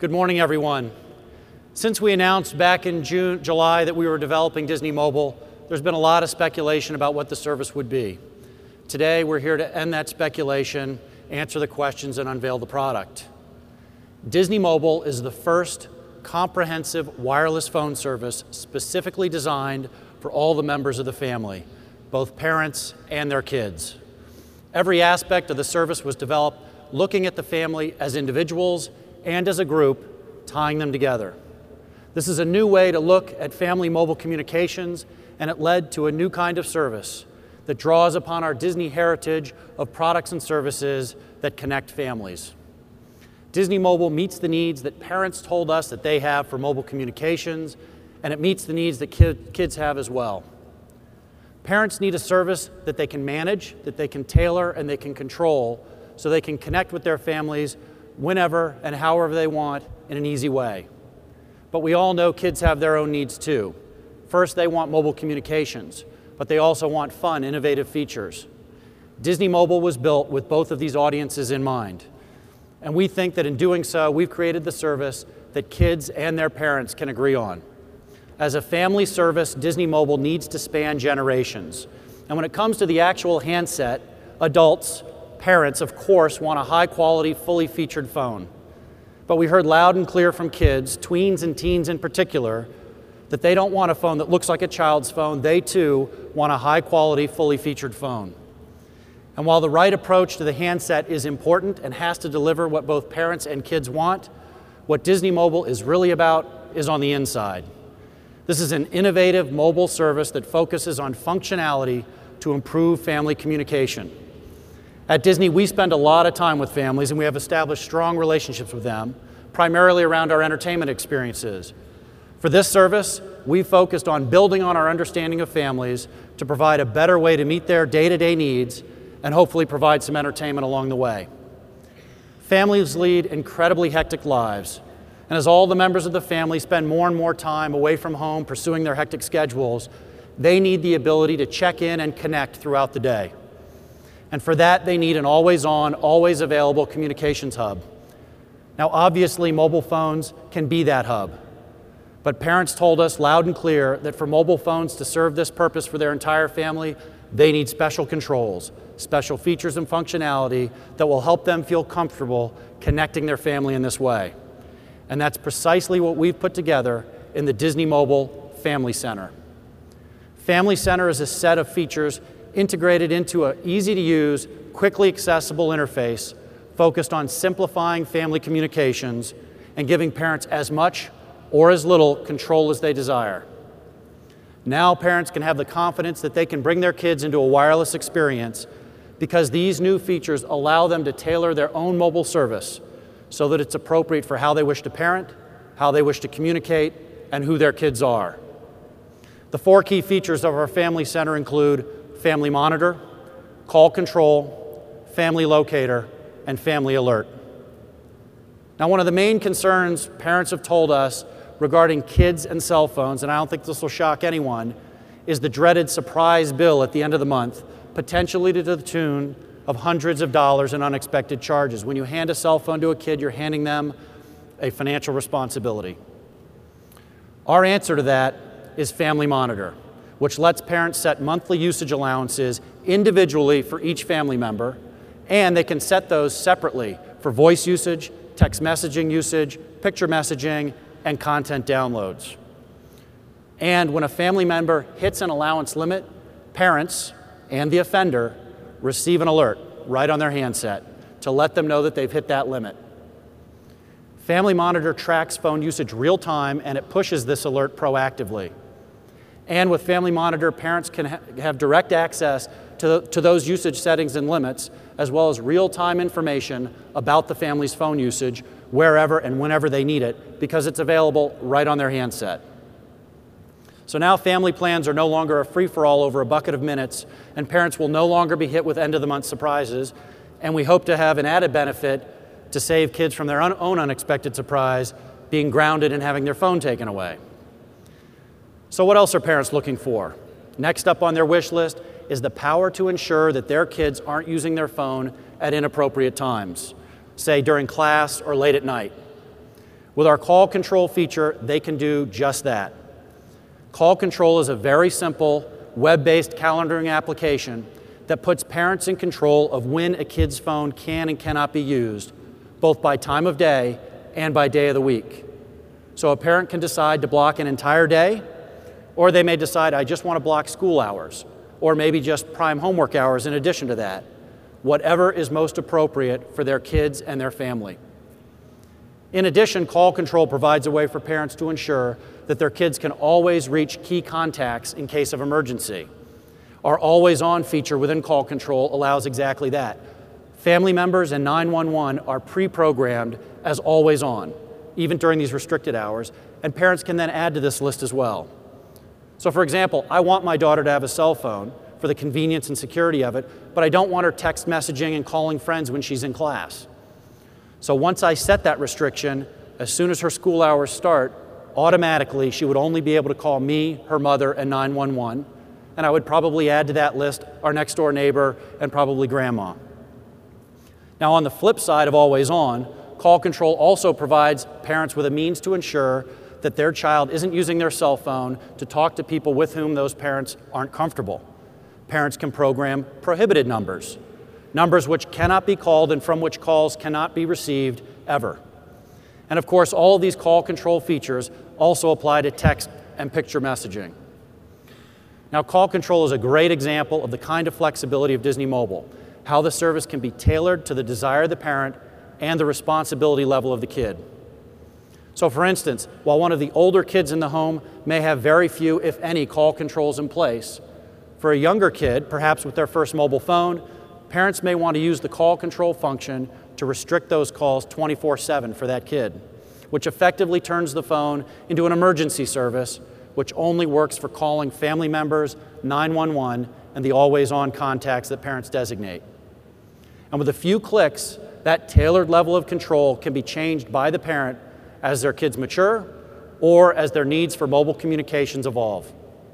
Good morning, everyone. Since we announced back in July that we were developing Disney Mobile, there's been a lot of speculation about what the service would be. Today, we're here to end that speculation, answer the questions, and unveil the product. Disney Mobile is the first comprehensive wireless phone service specifically designed for all the members of the family, both parents and their kids. Every aspect of the service was developed looking at the family as individuals and as a group, tying them together. This is a new way to look at family mobile communications, and it led to a new kind of service that draws upon our Disney heritage of products and services that connect families. Disney Mobile meets the needs that parents told us that they have for mobile communications, and it meets the needs that kids have as well. Parents need a service that they can manage, that they can tailor, and they can control so they can connect with their families whenever and however they want in an easy way. But we all know kids have their own needs too. First, they want mobile communications, but they also want fun, innovative features. Disney Mobile was built with both of these audiences in mind. And we think that in doing so, we've created the service that kids and their parents can agree on. As a family service, Disney Mobile needs to span generations. And when it comes to the actual handset, adults, parents, of course, want a high-quality, fully featured phone. But we heard loud and clear from kids, tweens and teens in particular, that they don't want a phone that looks like a child's phone. They, too, want a high-quality, fully featured phone. And while the right approach to the handset is important and has to deliver what both parents and kids want, what Disney Mobile is really about is on the inside. This is an innovative mobile service that focuses on functionality to improve family communication. At Disney, we spend a lot of time with families, and we have established strong relationships with them, primarily around our entertainment experiences. For this service, we focused on building on our understanding of families to provide a better way to meet their day-to-day needs and hopefully provide some entertainment along the way. Families lead incredibly hectic lives, and as all the members of the family spend more and more time away from home pursuing their hectic schedules, they need the ability to check in and connect throughout the day. And for that, they need an always-on, always-available communications hub. Now, obviously, mobile phones can be that hub. But parents told us loud and clear that for mobile phones to serve this purpose for their entire family, they need special controls, special features and functionality that will help them feel comfortable connecting their family in this way. And that's precisely what we've put together in the Disney Mobile Family Center. Family Center is a set of features integrated into an easy-to-use, quickly accessible interface focused on simplifying family communications and giving parents as much or as little control as they desire. Now parents can have the confidence that they can bring their kids into a wireless experience because these new features allow them to tailor their own mobile service so that it's appropriate for how they wish to parent, how they wish to communicate, and who their kids are. The 4 key features of our Family Center include Family Monitor, Call Control, Family Locator, and Family Alert. Now, one of the main concerns parents have told us regarding kids and cell phones, and I don't think this will shock anyone, is the dreaded surprise bill at the end of the month, potentially to the tune of hundreds of dollars in unexpected charges. When you hand a cell phone to a kid, you're handing them a financial responsibility. Our answer to that is Family Monitor, which lets parents set monthly usage allowances individually for each family member, and they can set those separately for voice usage, text messaging usage, picture messaging, and content downloads. And when a family member hits an allowance limit, parents and the offender receive an alert right on their handset to let them know that they've hit that limit. Family Monitor tracks phone usage real time, and it pushes this alert proactively. And with Family Monitor, parents can have direct access to those usage settings and limits, as well as real-time information about the family's phone usage wherever and whenever they need it, because it's available right on their handset. So now family plans are no longer a free-for-all over a bucket of minutes, and parents will no longer be hit with end-of-the-month surprises, and we hope to have an added benefit to save kids from their own unexpected surprise, being grounded and having their phone taken away. So what else are parents looking for? Next up on their wish list is the power to ensure that their kids aren't using their phone at inappropriate times, say during class or late at night. With our call control feature, they can do just that. Call control is a very simple, web-based calendaring application that puts parents in control of when a kid's phone can and cannot be used, both by time of day and by day of the week. So a parent can decide to block an entire day, or they may decide, I just want to block school hours, or maybe just prime homework hours in addition to that. Whatever is most appropriate for their kids and their family. In addition, call control provides a way for parents to ensure that their kids can always reach key contacts in case of emergency. Our Always On feature within call control allows exactly that. Family members and 911 are pre-programmed as always on, even during these restricted hours, and parents can then add to this list as well. So for example, I want my daughter to have a cell phone for the convenience and security of it, but I don't want her text messaging and calling friends when she's in class. So once I set that restriction, as soon as her school hours start, automatically she would only be able to call me, her mother, and 911, and I would probably add to that list our next door neighbor and probably grandma. Now on the flip side of Always On, call control also provides parents with a means to ensure that their child isn't using their cell phone to talk to people with whom those parents aren't comfortable. Parents can program prohibited numbers, numbers which cannot be called and from which calls cannot be received ever. And of course, all of these call control features also apply to text and picture messaging. Now, call control is a great example of the kind of flexibility of Disney Mobile, how the service can be tailored to the desire of the parent and the responsibility level of the kid. So for instance, while one of the older kids in the home may have very few, if any, call controls in place, for a younger kid, perhaps with their first mobile phone, parents may want to use the call control function to restrict those calls 24/7 for that kid, which effectively turns the phone into an emergency service, which only works for calling family members, 911, and the always-on contacts that parents designate. And with a few clicks, that tailored level of control can be changed by the parent as their kids mature or as their needs for mobile communications evolve.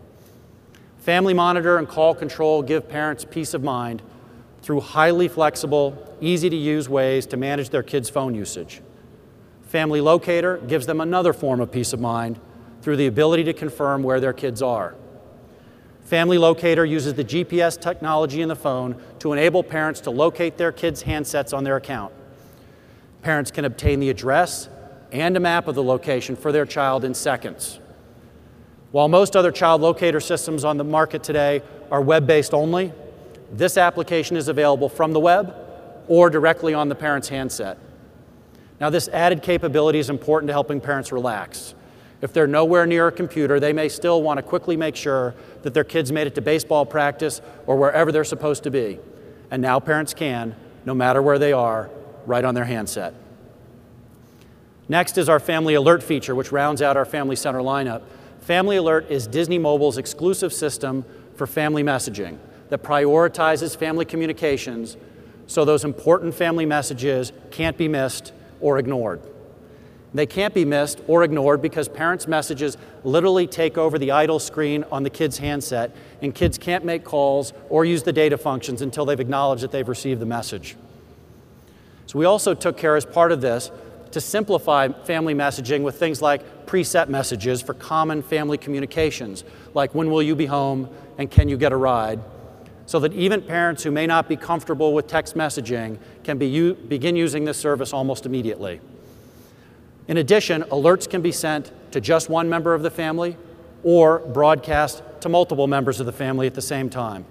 Family Monitor and Call Control give parents peace of mind through highly flexible, easy-to-use ways to manage their kids' phone usage. Family Locator gives them another form of peace of mind through the ability to confirm where their kids are. Family Locator uses the GPS technology in the phone to enable parents to locate their kids' handsets on their account. Parents can obtain the address and a map of the location for their child in seconds. While most other child locator systems on the market today are web-based only, this application is available from the web or directly on the parent's handset. Now, this added capability is important to helping parents relax. If they're nowhere near a computer, they may still want to quickly make sure that their kids made it to baseball practice or wherever they're supposed to be. And now parents can, no matter where they are, right on their handset. Next is our Family Alert feature, which rounds out our Family Center lineup. Family Alert is Disney Mobile's exclusive system for family messaging that prioritizes family communications so those important family messages can't be missed or ignored. They can't be missed or ignored because parents' messages literally take over the idle screen on the kid's handset, and kids can't make calls or use the data functions until they've acknowledged that they've received the message. So we also took care as part of this to simplify family messaging with things like preset messages for common family communications, like when will you be home and can you get a ride, so that even parents who may not be comfortable with text messaging can begin using this service almost immediately. In addition, alerts can be sent to just one member of the family or broadcast to multiple members of the family at the same time.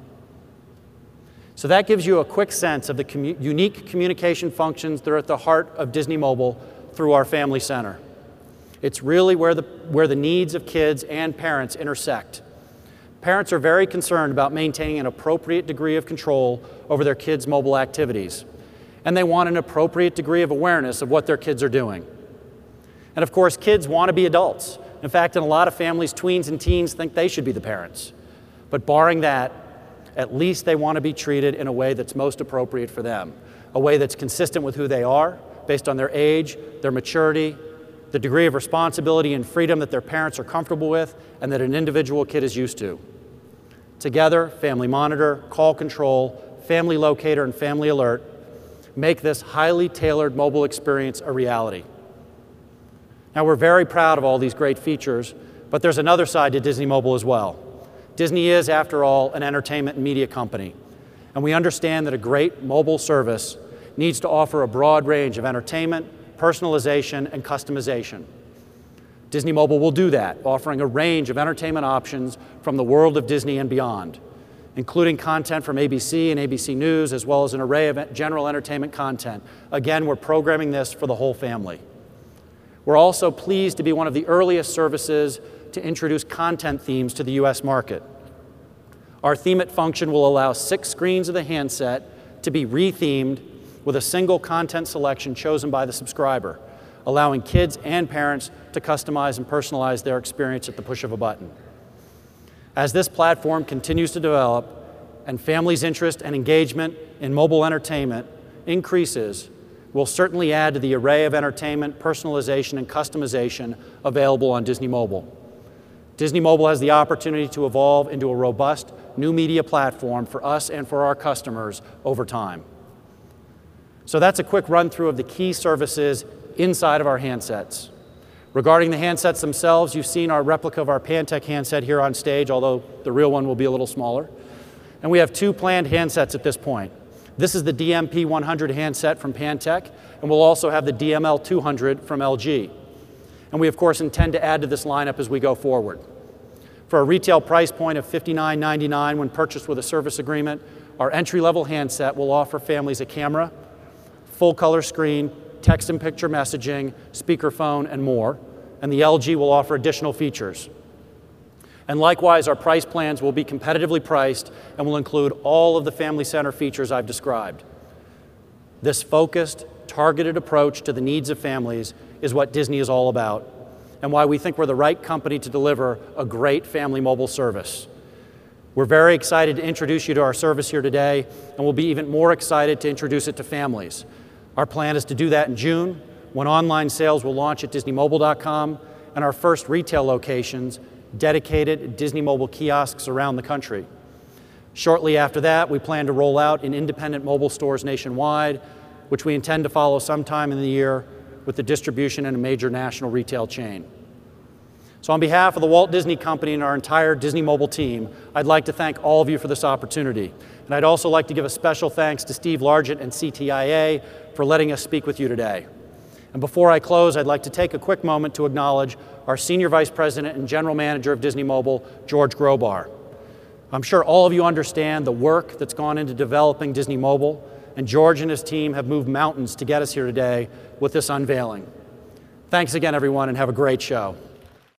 So that gives you a quick sense of the unique communication functions that are at the heart of Disney Mobile through our Family Center. It's really where the needs of kids and parents intersect. Parents are very concerned about maintaining an appropriate degree of control over their kids' mobile activities, and they want an appropriate degree of awareness of what their kids are doing. And of course, kids want to be adults. In fact, in a lot of families, tweens and teens think they should be the parents. But barring that, at least they want to be treated in a way that's most appropriate for them, a way that's consistent with who they are, based on their age, their maturity, the degree of responsibility and freedom that their parents are comfortable with and that an individual kid is used to. Together, Family Monitor, Call Control, Family Locator, and Family Alert make this highly tailored mobile experience a reality. Now, we're very proud of all these great features, but there's another side to Disney Mobile as well. Disney is, after all, an entertainment and media company, and we understand that a great mobile service needs to offer a broad range of entertainment, personalization, and customization. Disney Mobile will do that, offering a range of entertainment options from the world of Disney and beyond, including content from ABC and ABC News, as well as an array of general entertainment content. Again, we're programming this for the whole family. We're also pleased to be one of the earliest services to introduce content themes to the US market. Our Theme It function will allow 6 screens of the handset to be re-themed with a single content selection chosen by the subscriber, allowing kids and parents to customize and personalize their experience at the push of a button. As this platform continues to develop and families' interest and engagement in mobile entertainment increases, we'll certainly add to the array of entertainment, personalization, and customization available on Disney Mobile. Disney Mobile has the opportunity to evolve into a robust new media platform for us and for our customers over time. So that's a quick run through of the key services inside of our handsets. Regarding the handsets themselves, you've seen our replica of our Pantech handset here on stage, although the real one will be a little smaller. And we have 2 planned handsets at this point. This is the DMP100 handset from Pantech, and we'll also have the DML200 from LG. And we, of course, intend to add to this lineup as we go forward. For a retail price point of $59.99 when purchased with a service agreement, our entry-level handset will offer families a camera, full-color screen, text and picture messaging, speakerphone, and more, and the LG will offer additional features. And likewise, our price plans will be competitively priced and will include all of the Family Center features I've described. This focused, targeted approach to the needs of families is what Disney is all about, and why we think we're the right company to deliver a great family mobile service. We're very excited to introduce you to our service here today, and we'll be even more excited to introduce it to families. Our plan is to do that in June, when online sales will launch at DisneyMobile.com and our first retail locations, dedicated Disney Mobile kiosks around the country. Shortly after that, we plan to roll out in independent mobile stores nationwide, which we intend to follow sometime in the year with the distribution in a major national retail chain. So on behalf of the Walt Disney Company and our entire Disney Mobile team, I'd like to thank all of you for this opportunity. And I'd also like to give a special thanks to Steve Largent and CTIA for letting us speak with you today. And before I close, I'd like to take a quick moment to acknowledge our Senior Vice President and General Manager of Disney Mobile, George Grobar. I'm sure all of you understand the work that's gone into developing Disney Mobile, and George and his team have moved mountains to get us here today with this unveiling. Thanks again, everyone, and have a great show.